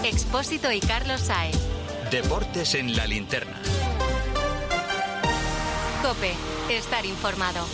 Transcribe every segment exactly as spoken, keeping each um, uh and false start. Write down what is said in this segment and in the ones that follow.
Expósito y Carlos Sáez. Deportes en la linterna. COPE. Estar informado.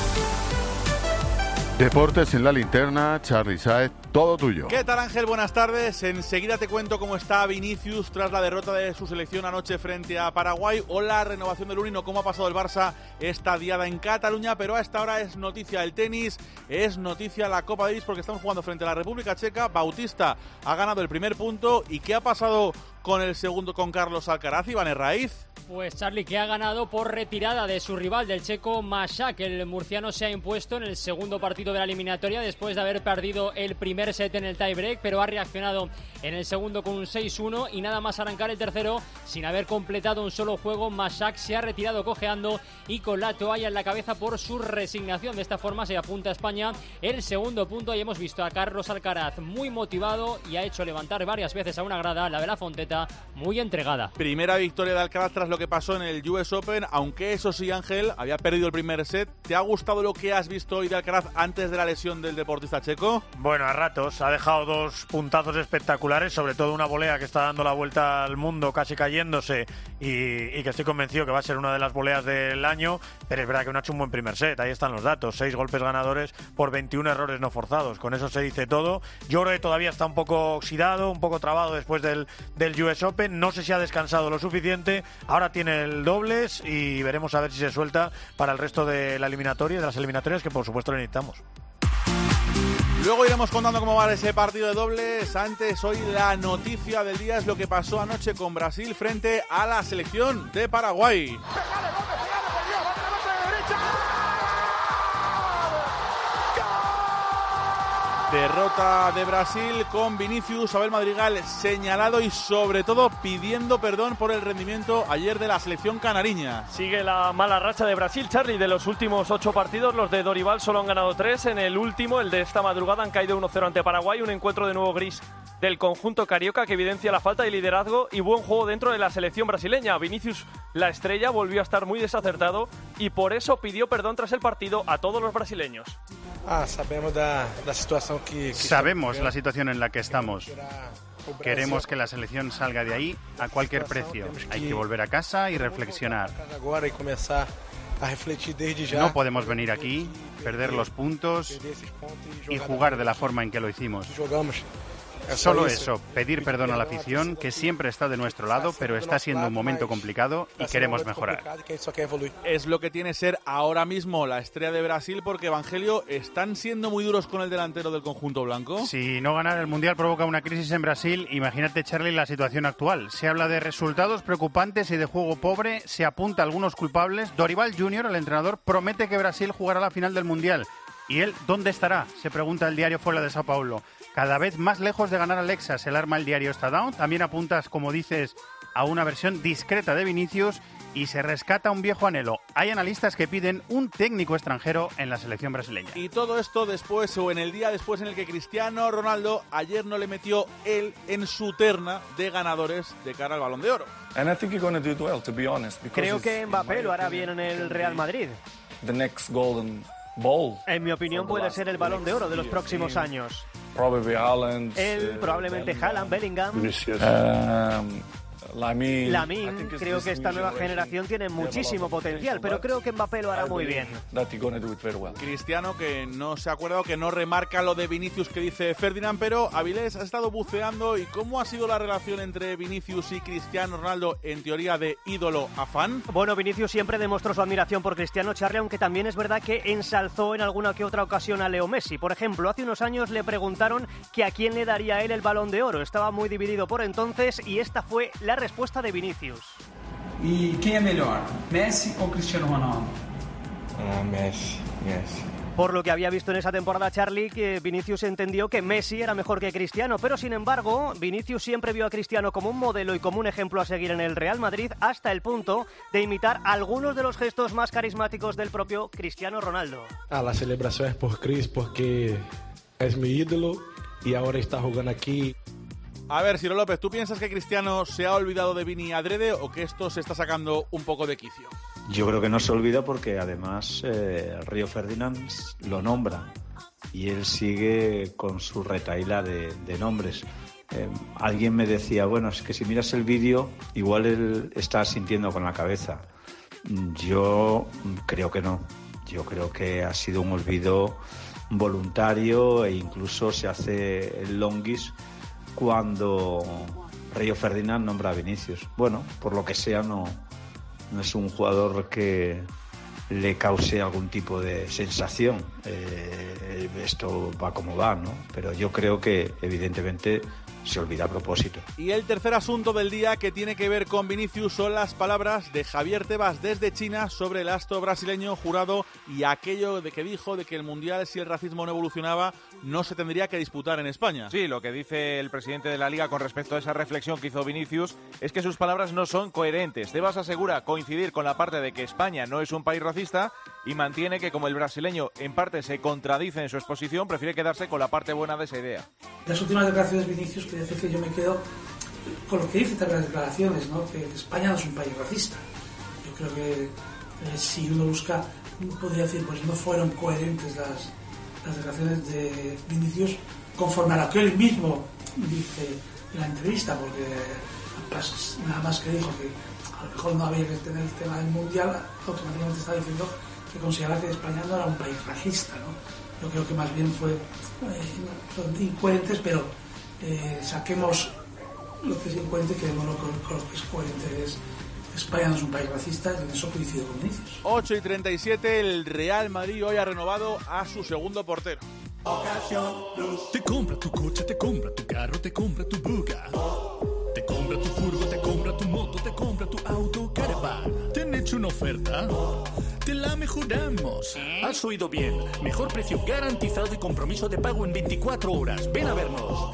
Deportes en la linterna, Charly Sáez, todo tuyo. ¿Qué tal, Ángel? Buenas tardes. Enseguida te cuento cómo está Vinicius tras la derrota de su selección anoche frente a Paraguay o la renovación del Unino, cómo ha pasado el Barça esta diada en Cataluña, pero a esta hora es noticia el tenis, es noticia la Copa Davis porque estamos jugando frente a la República Checa. Bautista ha ganado el primer punto. ¿Y qué ha pasado con el segundo, con Carlos Alcaraz? Iván Herraiz. Pues Charly, que ha ganado por retirada de su rival, del checo Mašák. El murciano se ha impuesto en el segundo partido de la eliminatoria después de haber perdido el primer set en el tiebreak, pero ha reaccionado en el segundo con un seis uno y nada más arrancar el tercero, sin haber completado un solo juego, Mašák se ha retirado cojeando y con la toalla en la cabeza por su resignación. De esta forma se apunta a España el segundo punto y hemos visto a Carlos Alcaraz muy motivado y ha hecho levantar varias veces a una grada, la de la Fonteta, muy entregada. Primera victoria de Alcaraz tras lo que pasó en el U S Open, aunque eso sí, Ángel, había perdido el primer set. ¿Te ha gustado lo que has visto hoy de Alcaraz antes de la lesión del deportista checo? Bueno, a ratos ha dejado dos puntazos espectaculares, sobre todo una volea que está dando la vuelta al mundo, casi cayéndose, y, y que estoy convencido que va a ser una de las voleas del año, pero es verdad que no ha hecho un buen primer set. Ahí están los datos, seis golpes ganadores por veintiún errores no forzados, con eso se dice todo. Yo creo que todavía está un poco oxidado, un poco trabado después del, del U S Open, no sé si ha descansado lo suficiente, ahora tiene el dobles y veremos a ver si se suelta para el resto de la eliminatoria, de las eliminatorias que por supuesto le necesitamos. Luego iremos contando cómo va ese partido de dobles. Antes, hoy la noticia del día es lo que pasó anoche con Brasil frente a la selección de Paraguay. Derrota de Brasil con Vinicius, Abel Madrigal señalado y sobre todo pidiendo perdón por el rendimiento ayer de la selección canariña. Sigue la mala racha de Brasil, Charly. De los últimos ocho partidos, los de Dorival solo han ganado tres. En el último, el de esta madrugada, han caído uno cero ante Paraguay. Un encuentro de nuevo gris del conjunto carioca que evidencia la falta de liderazgo y buen juego dentro de la selección brasileña. Vinicius, la estrella, volvió a estar muy desacertado y por eso pidió perdón tras el partido a todos los brasileños. Ah, sabemos da, da situación que, que Sabemos la situación en la que estamos. Queremos que la selección salga de ahí a cualquier precio. Hay que volver a casa y reflexionar. No podemos venir aquí, perder los puntos y jugar de la forma en que lo hicimos. Solo eso, pedir perdón a la afición, que siempre está de nuestro lado, pero está siendo un momento complicado y queremos mejorar. Es lo que tiene ser ahora mismo la estrella de Brasil, porque, Evangelio, ¿están siendo muy duros con el delantero del conjunto blanco? Si no ganar el Mundial provoca una crisis en Brasil, imagínate, Charly, la situación actual. Se habla de resultados preocupantes y de juego pobre, se apunta a algunos culpables. Dorival junior, el entrenador, promete que Brasil jugará la final del Mundial. ¿Y él dónde estará?, se pregunta el diario Folha de Sao Paulo. Cada vez más lejos de ganar a Alexa, se alarma el diario Estadão. También apuntas, como dices, a una versión discreta de Vinicius y se rescata un viejo anhelo. Hay analistas que piden un técnico extranjero en la selección brasileña. Y todo esto después, o en el día después en el que Cristiano Ronaldo ayer no le metió él en su terna de ganadores de cara al Balón de Oro. Creo que Mbappé lo hará bien en el Real Madrid. The next golden ball. En mi opinión puede ser el Balón de Oro de los próximos años. Probably Haaland. Él, probablemente Haaland, Bellingham. Um, Lamine. Lamine, creo que esta nueva generación tiene muchísimo potencial, pero creo que Mbappé lo hará muy bien. Cristiano, que no se ha acordado, que no remarca lo de Vinicius que dice Ferdinand, pero Avilés ha estado buceando. ¿Y cómo ha sido la relación entre Vinicius y Cristiano Ronaldo, en teoría de ídolo a fan? Bueno, Vinicius siempre demostró su admiración por Cristiano, Charly, aunque también es verdad que ensalzó en alguna que otra ocasión a Leo Messi. Por ejemplo, hace unos años le preguntaron que a quién le daría él el Balón de Oro. Estaba muy dividido por entonces y esta fue la respuesta de Vinicius. ¿Y quién es mejor, Messi o Cristiano Ronaldo? Uh, Messi, Messi. Por lo que había visto en esa temporada, Charly, que Vinicius entendió que Messi era mejor que Cristiano, pero sin embargo, Vinicius siempre vio a Cristiano como un modelo y como un ejemplo a seguir en el Real Madrid, hasta el punto de imitar algunos de los gestos más carismáticos del propio Cristiano Ronaldo. Ah, la celebración es por Cris, porque es mi ídolo y ahora está jugando aquí. A ver, Ciro López, ¿tú piensas que Cristiano se ha olvidado de Vini adrede o que esto se está sacando un poco de quicio? Yo creo que no se olvida porque además eh, Río Ferdinand lo nombra y él sigue con su retahíla de, de nombres. Eh, alguien me decía, bueno, es que si miras el vídeo, igual él está asintiendo con la cabeza. Yo creo que no. Yo creo que ha sido un olvido voluntario e incluso se hace el longuis cuando Río Ferdinand nombra a Vinicius. Bueno, por lo que sea, no, no es un jugador que le cause algún tipo de sensación. Eh, esto va como va, ¿no? Pero yo creo que, evidentemente, se olvida a propósito. Y el tercer asunto del día que tiene que ver con Vinicius son las palabras de Javier Tebas desde China sobre el astro brasileño jurado y aquello de que dijo de que el Mundial, si el racismo no evolucionaba, no se tendría que disputar en España. Sí, lo que dice el presidente de la Liga con respecto a esa reflexión que hizo Vinicius es que sus palabras no son coherentes. Tebas asegura coincidir con la parte de que España no es un país racista y mantiene que como el brasileño en parte se contradice en su exposición, prefiere quedarse con la parte buena de esa idea. Las últimas declaraciones de Vinicius, quiere decir que yo me quedo con lo que dice también las declaraciones, ¿no? Que España no es un país racista. Yo creo que eh, si uno busca, podría decir, pues no fueron coherentes las, las declaraciones de Vinicius conforme a lo que él mismo dice en la entrevista, porque pues, nada más que dijo que a lo mejor no había que tener el tema del Mundial, automáticamente está diciendo que consideraba que España no era un país racista, ¿no? Yo creo que más bien fue eh, son incoherentes, pero eh, saquemos lo que es incoherente y quedémonos con, con lo que es coherente. Es, España no es un país racista y en eso coincido con Vinicius. ocho y treinta y siete, el Real Madrid hoy ha renovado a su segundo portero. Te compra tu coche, te compra tu carro, te compra tu buga. Te compra tu furgo, te compra tu moto, te compra tu auto, caravan. ¿Te han hecho una oferta? Te la mejoramos. Has oído bien. Mejor precio garantizado y compromiso de pago en veinticuatro horas. Ven a vernos.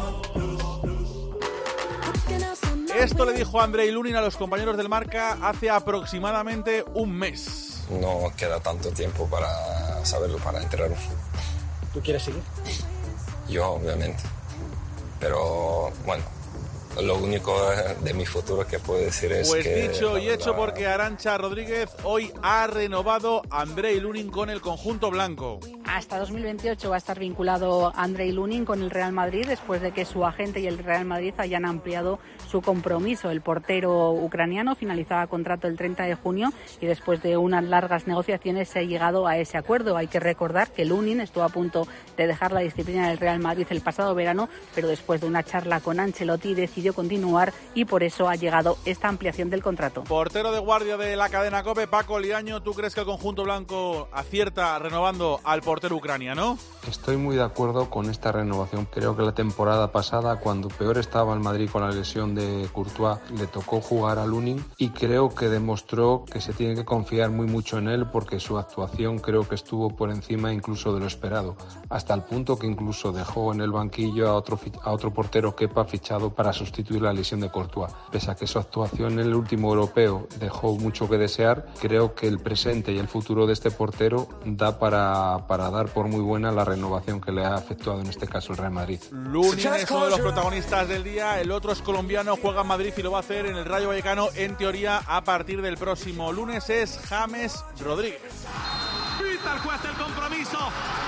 Esto le dijo Andrei Lunin a los compañeros del Marca hace aproximadamente un mes. No queda tanto tiempo para saberlo, para enterarlo. ¿Tú quieres seguir? Yo, obviamente. Pero, bueno, lo único de mi futuro que puedo decir es pues que... Pues dicho y verdad, hecho, porque Arantxa Rodríguez hoy ha renovado a Andrei Lunin con el conjunto blanco. Hasta dos mil veintiocho va a estar vinculado Andrei Lunin con el Real Madrid después de que su agente y el Real Madrid hayan ampliado su compromiso. El portero ucraniano finalizaba contrato el treinta de junio y después de unas largas negociaciones se ha llegado a ese acuerdo. Hay que recordar que Lunin estuvo a punto de dejar la disciplina del Real Madrid el pasado verano, pero después de una charla con Ancelotti decidió continuar y por eso ha llegado esta ampliación del contrato. Portero de guardia de la cadena COPE, Paco Liaño, ¿tú crees que el conjunto blanco acierta renovando al portero ucraniano? Estoy muy de acuerdo con esta renovación. Creo que la temporada pasada, cuando peor estaba el Madrid con la lesión de Courtois, le tocó jugar a Lunin y creo que demostró que se tiene que confiar muy mucho en él porque su actuación creo que estuvo por encima incluso de lo esperado, hasta el punto que incluso dejó en el banquillo a otro, a otro portero, Kepa, fichado para sustituir la lesión de Courtois. Pese a que su actuación en el último europeo dejó mucho que desear, creo que el presente y el futuro de este portero da para, para dar por muy buena la renovación que le ha efectuado en este caso el Real Madrid. Lunin es uno de los protagonistas del día, el otro es colombiano, juega en Madrid y lo va a hacer en el Rayo Vallecano en teoría a partir del próximo lunes. Es James Rodríguez. Pita el juez el compromiso.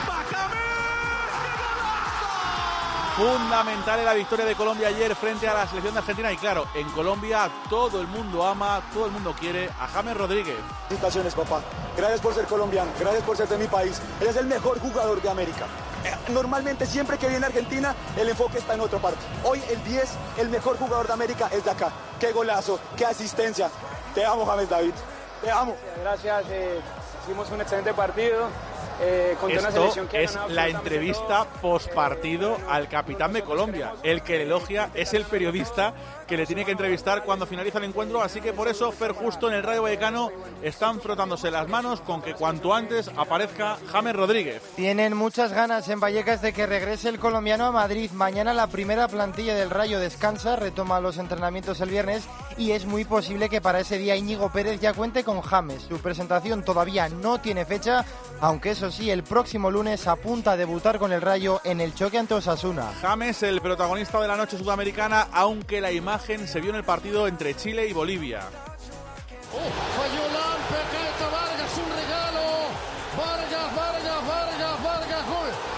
Fundamental en la victoria de Colombia ayer frente a la selección de Argentina y claro, en Colombia todo el mundo ama, todo el mundo quiere a James Rodríguez. Felicitaciones, papá. Gracias por ser colombiano, gracias por ser de mi país. Eres el mejor jugador de América. Normalmente siempre que viene a Argentina el enfoque está en otra parte. Hoy el diez, el mejor jugador de América es de acá. Qué golazo, qué asistencia. Te amo, James David. Te amo. Gracias, eh, hicimos un excelente partido. Eh, Esto es la entrevista post partido al capitán de Colombia. El que le elogia es el periodista que le tiene que entrevistar cuando finaliza el encuentro. Así que por eso, Fer, justo en el Rayo Vallecano están frotándose las manos con que cuanto antes aparezca James Rodríguez. Tienen muchas ganas en Vallecas de que regrese el colombiano a Madrid. Mañana la primera plantilla del Rayo descansa, retoma los entrenamientos el viernes y es muy posible que para ese día Íñigo Pérez ya cuente con James. Su presentación todavía no tiene fecha, aunque eso sí, el próximo lunes apunta a debutar con el Rayo en el choque ante Osasuna. James, el protagonista de la noche sudamericana, aunque la imagen se vio en el partido entre Chile y Bolivia. Oh, falló Lampe, Vargas, un regalo. Vargas, Vargas, Vargas, Vargas, gol.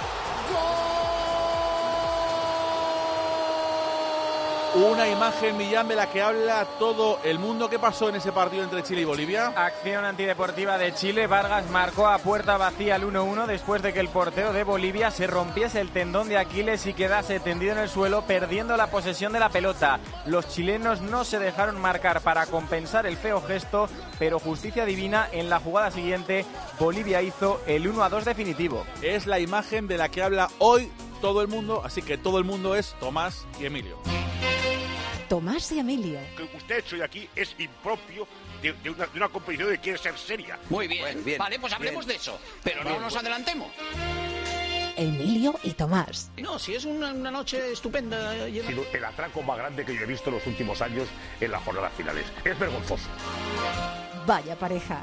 Una imagen, Millán, de la que habla todo el mundo. ¿Qué pasó en ese partido entre Chile y Bolivia? Acción antideportiva de Chile. Vargas marcó a puerta vacía el uno uno después de que el portero de Bolivia se rompiese el tendón de Aquiles y quedase tendido en el suelo, perdiendo la posesión de la pelota. Los chilenos no se dejaron marcar para compensar el feo gesto, pero justicia divina, en la jugada siguiente Bolivia hizo el uno a dos definitivo. Es la imagen de la que habla hoy todo el mundo, así que todo el mundo es Tomás y Emilio. Tomás y Emilio. Lo que usted ha hecho hoy aquí es impropio de, de, una, de una competición que quiere ser seria. Muy bien, bueno, bien vale, pues hablemos bien. de eso, pero Bien, no nos bueno. adelantemos. Emilio y Tomás. No, si es una, una noche estupenda. Llena... El atraco más grande que yo he visto en los últimos años en las jornadas finales. Es vergonzoso. Vaya pareja.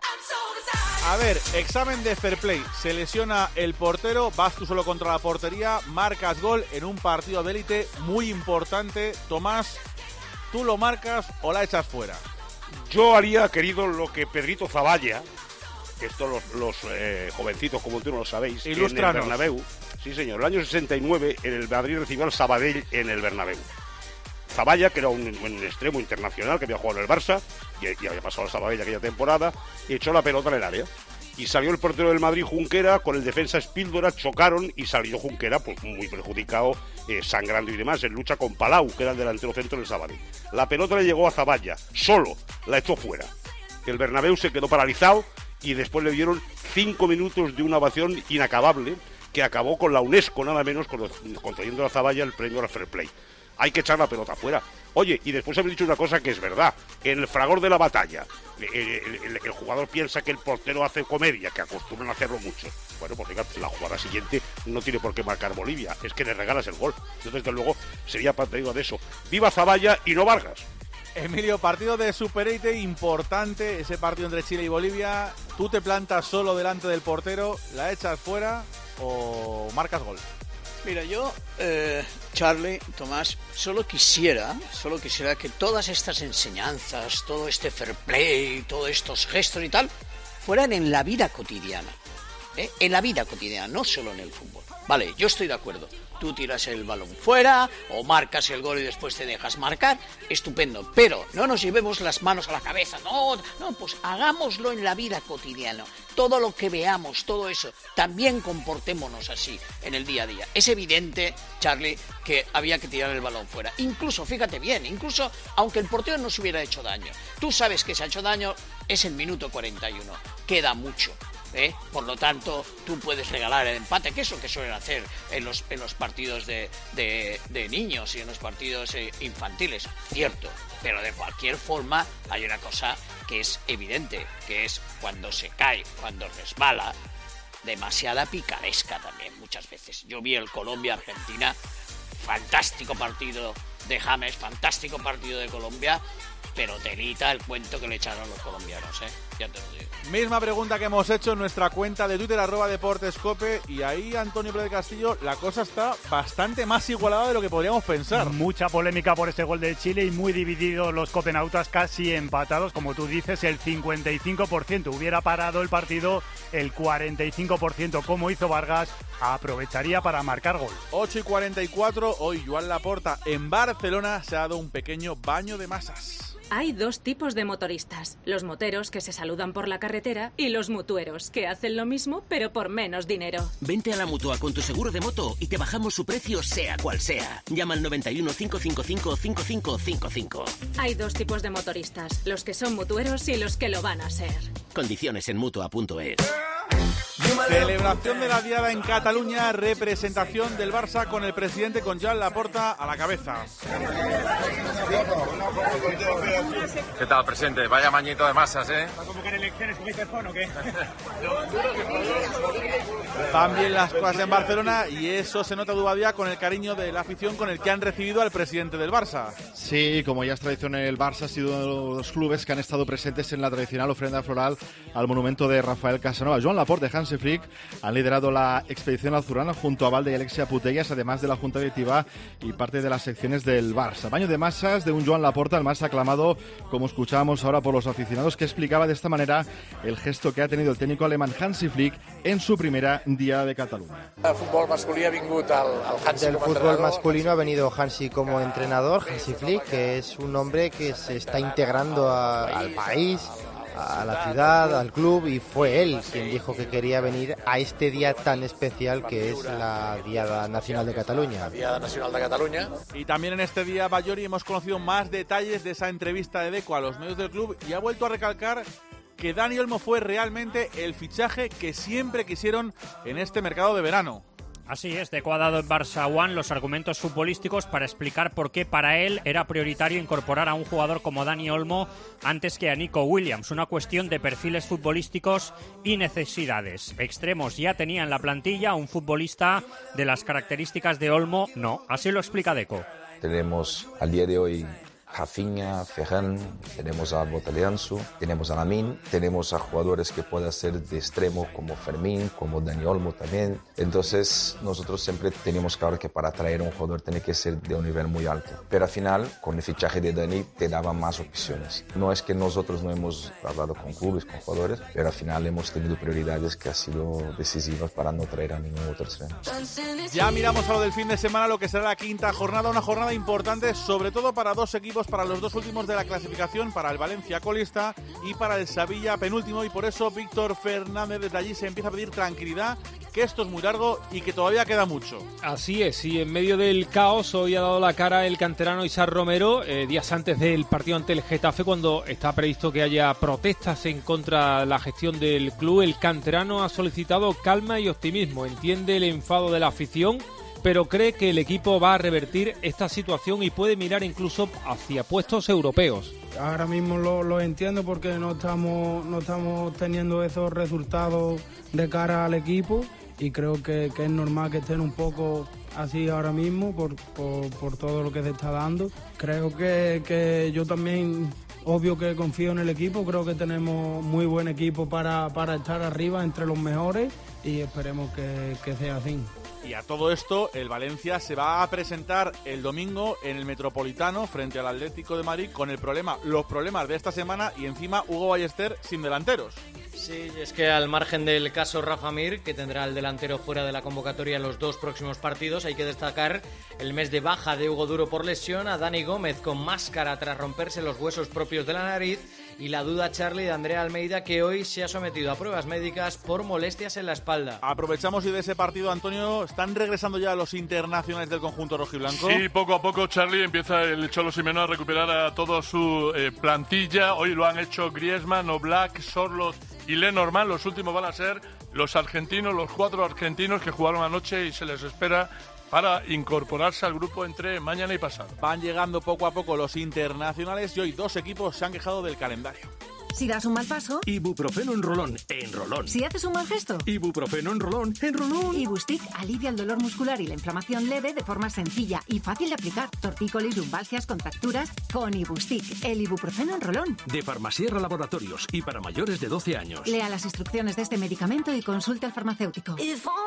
A ver, examen de fair play. Se lesiona el portero, vas tú solo contra la portería, marcas gol en un partido de élite muy importante. Tomás, ¿tú lo marcas o la echas fuera? Yo haría, querido, lo que Pedrito Zavalla, estos los, los eh, jovencitos como tú no lo sabéis, en el Bernabéu. Sí, señor, el año sesenta y nueve en el Madrid recibió al Sabadell en el Bernabéu. Zavalla, que era un, un extremo internacional que había jugado en el Barça y, y había pasado al Sabadell aquella temporada, echó la pelota en el área. Y salió el portero del Madrid, Junquera, con el defensa Spíldora, chocaron y salió Junquera pues muy perjudicado, eh, sangrando y demás, en lucha con Palau, que era el delantero centro del Sabadell. La pelota le llegó a Zavalla, solo, la echó fuera. El Bernabéu se quedó paralizado y después le dieron cinco minutos de una ovación inacabable que acabó con la UNESCO, nada menos, concediendo a Zavalla el premio al Fair Play. Hay que echar la pelota afuera. Oye, y después habéis dicho una cosa que es verdad. En el fragor de la batalla, el, el, el, el jugador piensa que el portero hace comedia, que acostumbran a hacerlo muchos. Bueno, pues fíjate, la jugada siguiente no tiene por qué marcar Bolivia. Es que le regalas el gol. Entonces, desde luego, sería partido de eso. ¡Viva Zavalla y no Vargas! Emilio, partido de Super ocho importante, ese partido entre Chile y Bolivia. ¿Tú te plantas solo delante del portero, la echas fuera o marcas gol? Mira, yo, eh, Charlie, Tomás, solo quisiera, solo quisiera que todas estas enseñanzas, todo este fair play, todos estos gestos y tal, fueran en la vida cotidiana. ¿eh? En la vida cotidiana, no solo en el fútbol. Vale, yo estoy de acuerdo. Tú tiras el balón fuera o marcas el gol y después te dejas marcar, estupendo. Pero no nos llevemos las manos a la cabeza. No, no, pues hagámoslo en la vida cotidiana. Todo lo que veamos, todo eso, también comportémonos así en el día a día. Es evidente, Charlie, que había que tirar el balón fuera. Incluso, fíjate bien, incluso aunque el portero no se hubiera hecho daño. Tú sabes que se ha hecho daño, es el minuto cuarenta y uno. Queda mucho. ¿Eh? Por lo tanto, tú puedes regalar el empate, que es lo que suelen hacer en los, en los partidos de, de, de niños y en los partidos eh, infantiles, cierto, pero de cualquier forma hay una cosa que es evidente, que es cuando se cae, cuando resbala, demasiada picaresca también muchas veces. Yo vi el Colombia-Argentina, fantástico partido de James, fantástico partido de Colombia, pero telita el cuento que le echaron los colombianos, ¿eh? Ya te lo digo. Misma pregunta que hemos hecho en nuestra cuenta de Twitter, arroba Deportescope, y ahí, Antonio Pérez Castillo, la cosa está bastante más igualada de lo que podríamos pensar. Mucha polémica por este gol de Chile y muy divididos los copenautas, casi empatados, como tú dices, el cincuenta y cinco por ciento. Hubiera parado el partido el cuarenta y cinco por ciento, como hizo Vargas, aprovecharía para marcar gol. ocho y cuarenta y cuatro, hoy Joan Laporta en Barcelona se ha dado un pequeño baño de masas. Hay dos tipos de motoristas, los moteros que se saludan por la carretera y los mutueros que hacen lo mismo pero por menos dinero. Vente a la Mutua con tu seguro de moto y te bajamos su precio sea cual sea. Llama al noventa y uno, cinco cinco cinco, cinco cinco cinco cinco. Hay dos tipos de motoristas, los que son mutueros y los que lo van a ser. Condiciones en Mutua punto es. Celebración de la diada en Cataluña, representación del Barça con el presidente, con Joan Laporta a la cabeza. ¿Qué tal, presidente? Vaya mañito de masas, ¿eh? ¿Va a convocar elecciones con Micefón o qué? Van bien las cosas en Barcelona y eso se nota día a día con el cariño de la afición con el que han recibido al presidente del Barça. Sí, como ya es tradición en el Barça, ha sido uno de los clubes que han estado presentes en la tradicional ofrenda floral al monumento de Rafael Casanova. Joan Laporta, Hansi Hansi Flick han liderado la expedición azulgrana junto a Valde y Alexia Putellas, además de la Junta Directiva y parte de las secciones del Barça. Baño de masas de un Joan Laporta, el más aclamado, como escuchábamos ahora por los aficionados, que explicaba de esta manera el gesto que ha tenido el técnico alemán Hansi Flick en su primera Diada de Cataluña. El fútbol masculino ha vingut al, al Hansi. Del fútbol masculino ha venido Hansi como entrenador, Hansi Flick, que es un hombre que se está integrando a, al país, a la ciudad, al club, y fue él quien dijo que quería venir a este día tan especial que es la Diada Nacional de Cataluña. La Diada Nacional de Cataluña. Y también en este día, Bayori, hemos conocido más detalles de esa entrevista de Deco a los medios del club y ha vuelto a recalcar que Dani Olmo fue realmente el fichaje que siempre quisieron en este mercado de verano. Así es, Deco ha dado en Barça One los argumentos futbolísticos para explicar por qué para él era prioritario incorporar a un jugador como Dani Olmo antes que a Nico Williams. Una cuestión de perfiles futbolísticos y necesidades. Extremos ya tenía en la plantilla, un futbolista de las características de Olmo no. Así lo explica Deco. Tenemos al día de hoy Rafinha, Ferran, tenemos a Botaleanzu, tenemos a Lamin, tenemos a jugadores que pueden ser de extremo como Fermín, como Dani Olmo también. Entonces nosotros siempre teníamos claro que para traer a un jugador tiene que ser de un nivel muy alto. Pero al final, con el fichaje de Dani, te daba más opciones. No es que nosotros no hemos hablado con clubes, con jugadores, pero al final hemos tenido prioridades que han sido decisivas para no traer a ningún otro extremo. Ya miramos a lo del fin de semana, lo que será la quinta jornada, una jornada importante, sobre todo para dos equipos, para los dos últimos de la clasificación, para el Valencia colista y para el Sevilla penúltimo, y por eso Víctor Fernández desde allí se empieza a pedir tranquilidad, que esto es muy largo y que todavía queda mucho. Así es, y en medio del caos hoy ha dado la cara el canterano Isar Romero, eh, días antes del partido ante el Getafe, cuando está previsto que haya protestas en contra de la gestión del club. El canterano ha solicitado calma y optimismo, entiende el enfado de la afición, pero cree que el equipo va a revertir esta situación y puede mirar incluso hacia puestos europeos. Ahora mismo lo, lo entiendo porque no estamos, no estamos teniendo esos resultados de cara al equipo y creo que, que es normal que estén un poco así ahora mismo por, por, por todo lo que se está dando. Creo que, que yo también, obvio que confío en el equipo, creo que tenemos muy buen equipo para, para estar arriba entre los mejores y esperemos que, que sea así. Y a todo esto, el Valencia se va a presentar el domingo en el Metropolitano frente al Atlético de Madrid con el problema, los problemas de esta semana y encima Hugo Ballester sin delanteros. Sí, es que al margen del caso Rafa Mir, que tendrá el delantero fuera de la convocatoria en los dos próximos partidos, hay que destacar el mes de baja de Hugo Duro por lesión, a Dani Gómez con máscara tras romperse los huesos propios de la nariz y la duda Charlie de Andrea Almeida, que hoy se ha sometido a pruebas médicas por molestias en la espalda. Aprovechamos y de ese partido, Antonio, ¿están regresando ya los internacionales del conjunto rojiblanco? Sí, poco a poco, Charlie, empieza el Cholo Simeone a recuperar a toda su eh, plantilla. Hoy lo han hecho Griezmann, Oblak, Sorloth y Lenormand. Los últimos van a ser los argentinos, los cuatro argentinos que jugaron anoche y se les espera para incorporarse al grupo entre mañana y pasado. Van llegando poco a poco los internacionales y hoy dos equipos se han quejado del calendario. Si das un mal paso, Ibuprofeno en rolón, en rolón. Si haces un mal gesto, Ibuprofeno en rolón, en rolón. Ibustic alivia el dolor muscular y la inflamación leve de forma sencilla y fácil de aplicar. Tortícolis, lumbalgias, contracturas, con Ibustic, el ibuprofeno en rolón. De Farmasierra Laboratorios y para mayores de doce años. Lea las instrucciones de este medicamento y consulte al farmacéutico.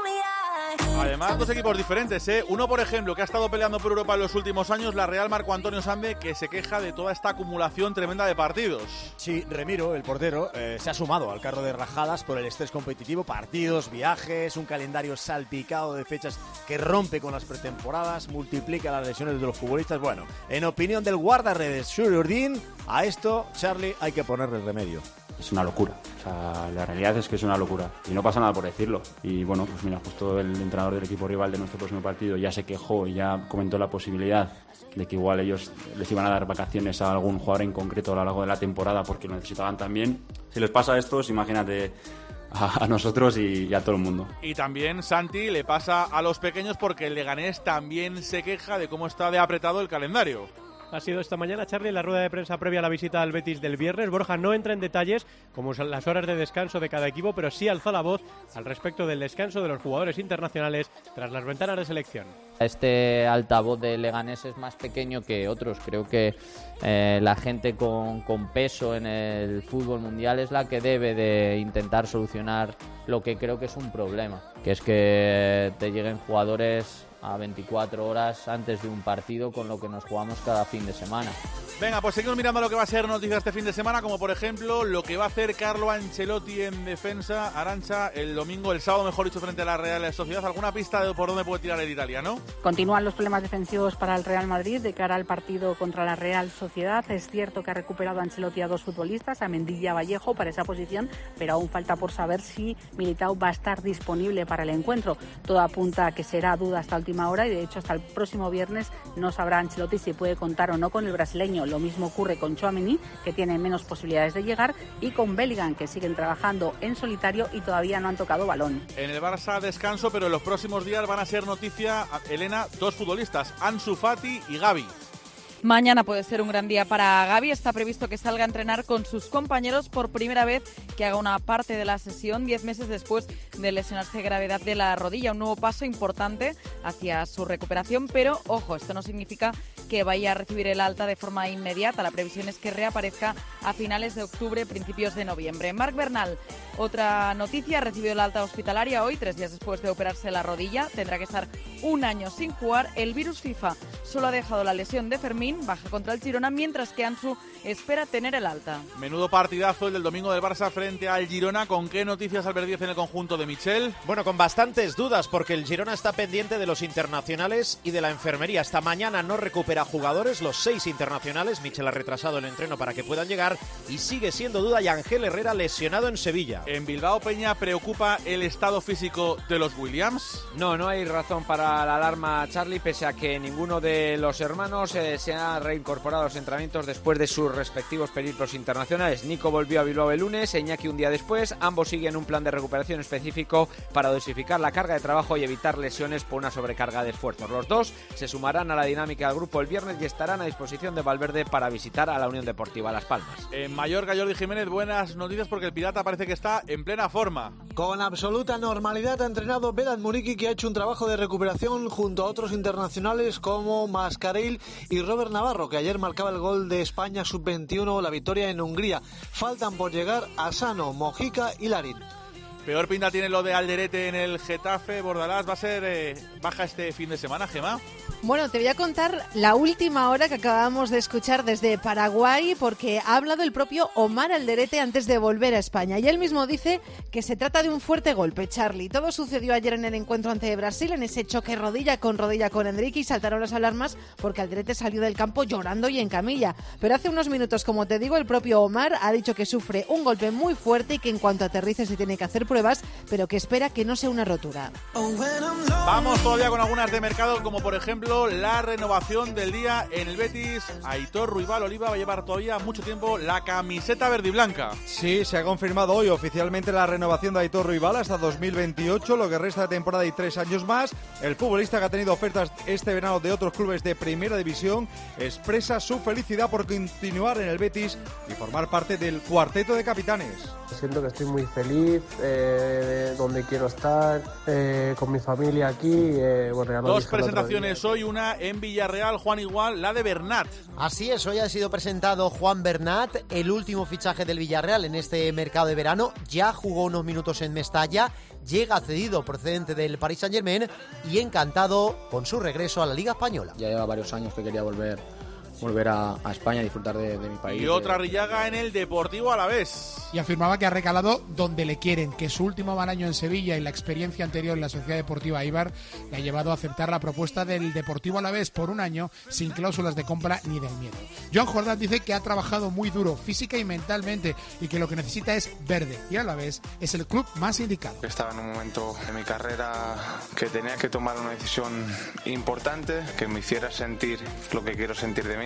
Además, dos equipos diferentes, ¿eh? Uno, por ejemplo, que ha estado peleando por Europa en los últimos años, la Real Marco Antonio Sambe, que se queja de toda esta acumulación tremenda de partidos. Sí, Remiro, el portero, eh, se ha sumado al carro de rajadas por el estrés competitivo, partidos, viajes, un calendario salpicado de fechas que rompe con las pretemporadas, multiplica las lesiones de los futbolistas. Bueno, en opinión del guardarredes Shuri Urdin, a esto, Charlie, hay que ponerle remedio. Es una locura, o sea, la realidad es que es una locura y no pasa nada por decirlo. Y bueno, pues mira, justo el entrenador del equipo rival de nuestro próximo partido ya se quejó y ya comentó la posibilidad de que igual ellos les iban a dar vacaciones a algún jugador en concreto a lo largo de la temporada porque lo necesitaban también. Si les pasa a estos, imagínate a, a nosotros y, y a todo el mundo. Y también, Santi, le pasa a los pequeños porque el Leganés también se queja de cómo está de apretado el calendario. ha sido esta mañana, Charlie, la rueda de prensa previa a la visita al Betis del viernes. Borja no entra en detalles como son las horas de descanso de cada equipo, pero sí alzó la voz al respecto del descanso de los jugadores internacionales tras las ventanas de selección. Este altavoz de Leganés es más pequeño que otros. Creo que eh, la gente con, con peso en el fútbol mundial es la que debe de intentar solucionar lo que creo que es un problema, que es que te lleguen jugadores a veinticuatro horas antes de un partido con lo que nos jugamos cada fin de semana. Venga, pues seguimos mirando lo que va a ser noticia este fin de semana, como por ejemplo lo que va a hacer Carlo Ancelotti en defensa. Arantxa, el domingo, el sábado mejor dicho, frente a la Real Sociedad. ¿Alguna pista de por dónde puede tirar el italiano? Continúan los problemas defensivos para el Real Madrid de cara al partido contra la Real Sociedad. Es cierto que ha recuperado Ancelotti a dos futbolistas, a Mendy y a Vallejo, para esa posición, pero aún falta por saber si Militao va a estar disponible para el encuentro. Todo apunta a que será duda hasta última hora y de hecho hasta el próximo viernes no sabrá Ancelotti si puede contar o no con el brasileño. Lo mismo ocurre con Tchouaméni, que tiene menos posibilidades de llegar, y con Bellingham, que siguen trabajando en solitario y todavía no han tocado balón. En el Barça descanso, pero en los próximos días van a ser noticia, Elena, dos futbolistas, Ansu Fati y Gavi. Mañana puede ser un gran día para Gavi. Está previsto que salga a entrenar con sus compañeros por primera vez, que haga una parte de la sesión diez meses después de lesionarse gravedad de la rodilla. Un nuevo paso importante hacia su recuperación, pero ojo, esto no significa que vaya a recibir el alta de forma inmediata. La previsión es que reaparezca a finales de octubre, principios de noviembre. Marc Bernal, otra noticia, ha recibido el alta hospitalaria hoy, tres días después de operarse la rodilla. Tendrá que estar un año sin jugar. El virus FIFA solo ha dejado la lesión de Fermín, baja contra el Girona, mientras que Ansu espera tener el alta. Menudo partidazo el del domingo del Barça frente al Girona. ¿Con qué noticias, Albert Díez, en el conjunto de Michel? Bueno, con bastantes dudas, porque el Girona está pendiente de los internacionales y de la enfermería. Esta mañana no recupera jugadores, los seis internacionales. Michel ha retrasado el entreno para que puedan llegar y sigue siendo duda y Ángel Herrera lesionado en Sevilla. En Bilbao, Peña, ¿preocupa el estado físico de los Williams? No, no hay razón para la alarma, Charlie, pese a que ninguno de los hermanos eh, se ha reincorporado a los entrenamientos después de sus respectivos periplos internacionales. Nico volvió a Bilbao el lunes, Iñaki un día después. Ambos siguen un plan de recuperación específico para dosificar la carga de trabajo y evitar lesiones por una sobrecarga de esfuerzos. Los dos se sumarán a la dinámica del grupo el viernes y estarán a disposición de Valverde para visitar a la Unión Deportiva Las Palmas. En Mallorca, Jordi Jiménez, buenas noticias porque el Pirata parece que está en plena forma. Con absoluta normalidad ha entrenado Vedat Muriqi, que ha hecho un trabajo de recuperación junto a otros internacionales como Mascarell y Robert Navarro, que ayer marcaba el gol de España sub veintiuno o la victoria en Hungría. Faltan por llegar Asano, Mojica y Larin. Peor pinta tiene lo de Alderete en el Getafe. Bordalás, ¿va a ser eh, baja este fin de semana, Gemma? Bueno, te voy a contar la última hora que acabamos de escuchar desde Paraguay, porque ha hablado el propio Omar Alderete antes de volver a España. Y él mismo dice que se trata de un fuerte golpe, Charlie. Todo sucedió ayer en el encuentro ante Brasil, en ese choque rodilla con rodilla con Enrique, y saltaron las alarmas porque Alderete salió del campo llorando y en camilla. Pero hace unos minutos, como te digo, el propio Omar ha dicho que sufre un golpe muy fuerte y que en cuanto aterrice se tiene que hacer pruebas, pero que espera que no sea una rotura. Vamos todavía con algunas de mercado, como por ejemplo la renovación del día en el Betis. Aitor Ruibal Oliva va a llevar todavía mucho tiempo la camiseta verde y blanca. Sí, se ha confirmado hoy oficialmente la renovación de Aitor Ruibal hasta dos mil veintiocho, lo que resta de temporada y tres años más. El futbolista, que ha tenido ofertas este verano de otros clubes de primera división, expresa su felicidad por continuar en el Betis y formar parte del cuarteto de capitanes. Siento que estoy muy feliz, eh, donde quiero estar, eh, con mi familia aquí. Eh, bueno, ya lo Dos dije el otro presentaciones día. hoy, una en Villarreal, Juan, igual, la de Bernat. Así es, hoy ha sido presentado Juan Bernat, el último fichaje del Villarreal en este mercado de verano. Ya jugó unos minutos en Mestalla, llega cedido procedente del Paris Saint-Germain y encantado con su regreso a la Liga Española. Ya lleva varios años que quería volver volver a, a España, disfrutar de, de mi país. Y otra Rillaga en el Deportivo Alavés. Y afirmaba que ha recalado donde le quieren, que su último mal año en Sevilla y la experiencia anterior en la Sociedad Deportiva Eibar le ha llevado a aceptar la propuesta del Deportivo Alavés por un año sin cláusulas de compra ni del miedo. Joan Jordán dice que ha trabajado muy duro física y mentalmente y que lo que necesita es verde, y Alavés es el club más indicado. Estaba en un momento de mi carrera que tenía que tomar una decisión importante que me hiciera sentir lo que quiero sentir de mí,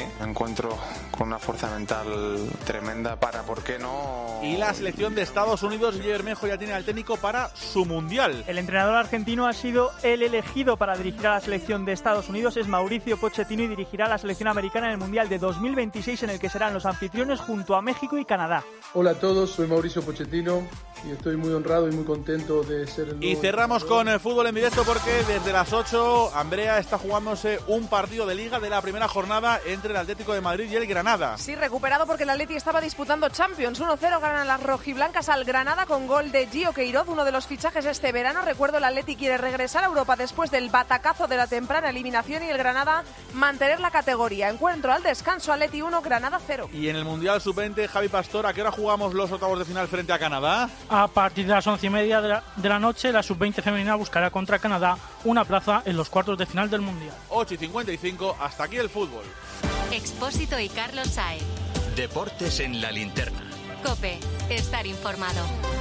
me encuentro con una fuerza mental tremenda para, ¿por qué no? Y la selección de Estados Unidos, Guillermo Bermejo, ya tiene al técnico para su Mundial. El entrenador argentino ha sido el elegido para dirigir a la selección de Estados Unidos, es Mauricio Pochettino, y dirigirá a la selección americana en el Mundial de dos mil veintiséis, en el que serán los anfitriones junto a México y Canadá. Hola a todos, soy Mauricio Pochettino y estoy muy honrado y muy contento de ser el nuevo Y cerramos con el fútbol en directo porque desde las ocho Andrea está jugándose un partido de Liga de la primera jornada entre el Atlético de Madrid y el Granada. Sí, recuperado porque el Atleti estaba disputando Champions. uno cero ganan las rojiblancas al Granada con gol de Gio Queiroz, uno de los fichajes este verano. Recuerdo, el Atleti quiere regresar a Europa después del batacazo de la temprana eliminación y el Granada mantener la categoría. Encuentro al descanso, Atleti uno, Granada cero. Y en el Mundial sub veinte, Javi Pastor, ¿a qué hora jugamos los octavos de final frente a Canadá? A partir de las once y media de la, de la noche, la sub veinte femenina buscará contra Canadá una plaza en los cuartos de final del Mundial. ocho y cincuenta y cinco, hasta aquí el fútbol. Expósito y Carlos Saez. Deportes en la linterna. COPE, estar informado.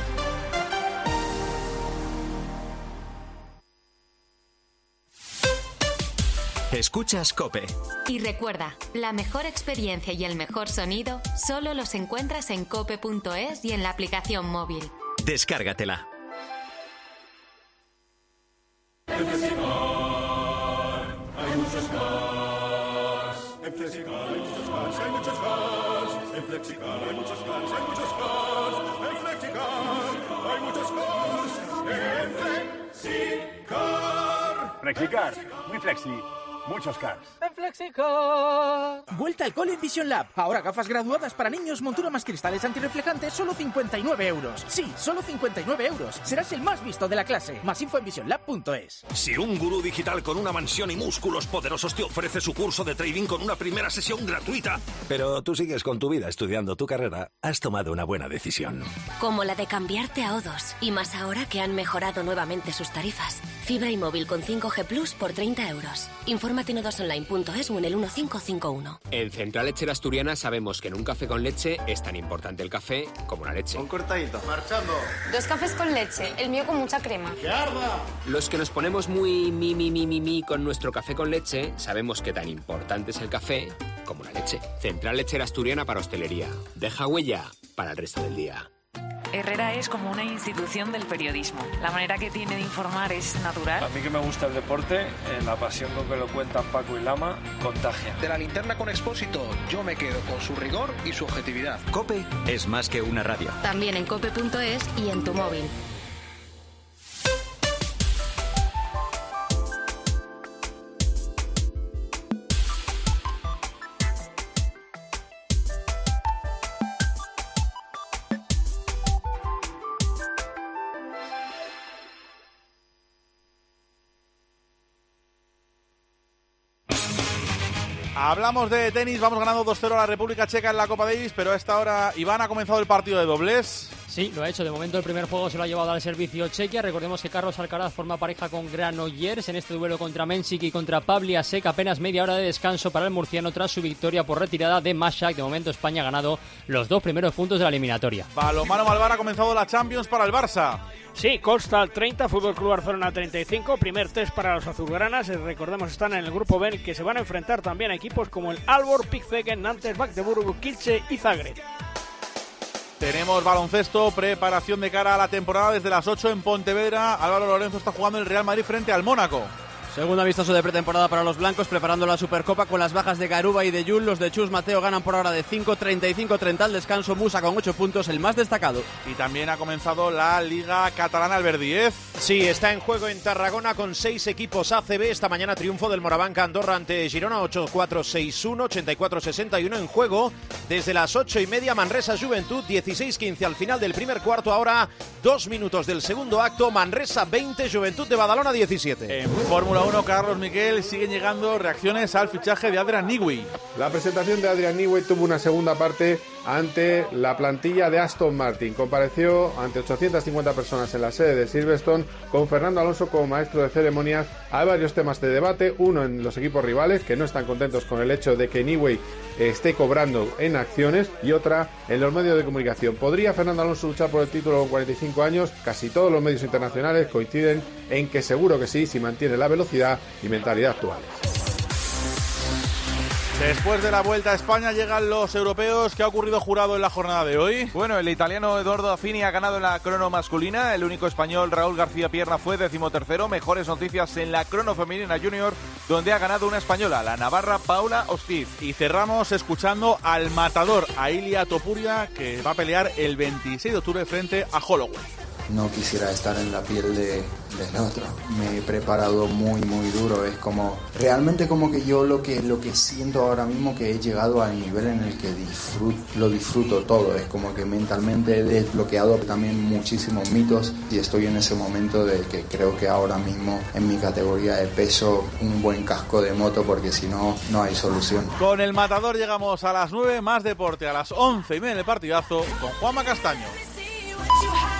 Escuchas COPE. Y recuerda, la mejor experiencia y el mejor sonido solo los encuentras en cope punto es y en la aplicación móvil. Descárgatela. En Flexicar hay muchos cars. En Flexicar hay muchos cars, hay muchos cars. En Flexicar hay muchos cars, hay muchos cars. En Flexicar hay muchos cars. En Flexicar. Flexicar, muy flexi. Muchos cars. En Flexicar. Vuelta al cole en Vision Lab. Ahora gafas graduadas para niños, montura más cristales antirreflejantes, solo cincuenta y nueve euros. Sí, solo cincuenta y nueve euros. Serás el más visto de la clase. Más info en vision lab punto es. Si un gurú digital con una mansión y músculos poderosos te ofrece su curso de trading con una primera sesión gratuita, pero tú sigues con tu vida estudiando tu carrera, has tomado una buena decisión. Como la de cambiarte a O dos. Y más ahora que han mejorado nuevamente sus tarifas. Fibra y móvil con cinco G Plus por treinta euros. Infórmate en o dos online punto es o en el uno cinco cinco uno. En Central Lechera Asturiana sabemos que en un café con leche es tan importante el café como la leche. Un cortadito. Marchando. Dos cafés con leche, el mío con mucha crema. ¡Que arda! Los que nos ponemos muy mi mi mi mi mi con nuestro café con leche sabemos que tan importante es el café como la leche. Central Lechera Asturiana para hostelería. Deja huella para el resto del día. Herrera es como una institución del periodismo. La manera que tiene de informar es natural. A mí que me gusta el deporte, eh, la pasión con que lo cuentan Paco y Lama, contagia. De la linterna con Expósito, yo me quedo con su rigor y su objetividad. COPE es más que una radio. También en cope punto es y en tu móvil. Hablamos de tenis, vamos ganando dos cero a la República Checa en la Copa Davis, pero a esta hora Iván ha comenzado el partido de dobles. Sí, lo ha hecho. De momento el primer juego se lo ha llevado al servicio Chequia. Recordemos que Carlos Alcaraz forma pareja con Granollers en este duelo contra Mensik y contra Pavliasek. Apenas media hora de descanso para el murciano tras su victoria por retirada de Mashak. De momento España ha ganado los dos primeros puntos de la eliminatoria. Balonmano Malvar ha comenzado la Champions para el Barça. Sí, Costa treinta, Fútbol Club Barcelona treinta y cinco, primer test para los azulgranas. Recordemos, están en el grupo B, que se van a enfrentar también a equipos como el Aalborg, Pickfeken, Nantes, Magdeburgo, Kielce y Zagreb. Tenemos baloncesto, preparación de cara a la temporada desde las ocho en Pontevedra. Álvaro Lorenzo está jugando el Real Madrid frente al Mónaco. Segundo amistoso de pretemporada para los blancos, preparando la Supercopa con las bajas de Garuba y de Yul. Los de Chus Mateo ganan por ahora de cinco treinta y cinco treinta al descanso. Musa con ocho puntos, el más destacado. Y también ha comenzado la Liga Catalana Alberdiez. Sí, está en juego en Tarragona con seis equipos A C B. Esta mañana triunfo del Morabanca Andorra ante Girona, ocho cuatro seis uno, ochenta y cuatro sesenta y uno en juego. Desde las ocho y media Manresa Juventud, dieciséis quince al final del primer cuarto. Ahora dos minutos del segundo acto. Manresa veinte, Juventud de Badalona diecisiete. En Fórmula uno, Carlos Miquel, siguen llegando reacciones al fichaje de Adrian Newey. La presentación de Adrian Newey tuvo una segunda parte ante la plantilla de Aston Martin. Compareció ante ochocientas cincuenta personas en la sede de Silverstone con Fernando Alonso como maestro de ceremonias. Hay varios temas de debate, uno en los equipos rivales que no están contentos con el hecho de que Newey esté cobrando en acciones, y otra en los medios de comunicación. ¿Podría Fernando Alonso luchar por el título con cuarenta y cinco años? Casi todos los medios internacionales coinciden en que seguro que sí, si mantiene la velocidad y mentalidad actuales. Después de la Vuelta a España llegan los europeos. ¿Qué ha ocurrido, Jurado, en la jornada de hoy? Bueno, el italiano Edoardo Affini ha ganado en la crono masculina. El único español, Raúl García Pierna, fue decimotercero. Mejores noticias en la crono femenina junior, donde ha ganado una española, la navarra Paula Ostiz. Y cerramos escuchando al matador, a Ilia Topuria, que va a pelear el veintiséis de octubre frente a Holloway. No quisiera estar en la piel de, del otro. Me he preparado muy, muy duro. Es como, realmente como que yo lo que, lo que siento ahora mismo, que he llegado al nivel en el que disfruto, lo disfruto todo. Es como que mentalmente he desbloqueado también muchísimos mitos y estoy en ese momento de que creo que ahora mismo en mi categoría de peso un buen casco de moto, porque si no, no hay solución. Con el matador llegamos a las nueve, más deporte a las once y media del partidazo con Juanma Castaño.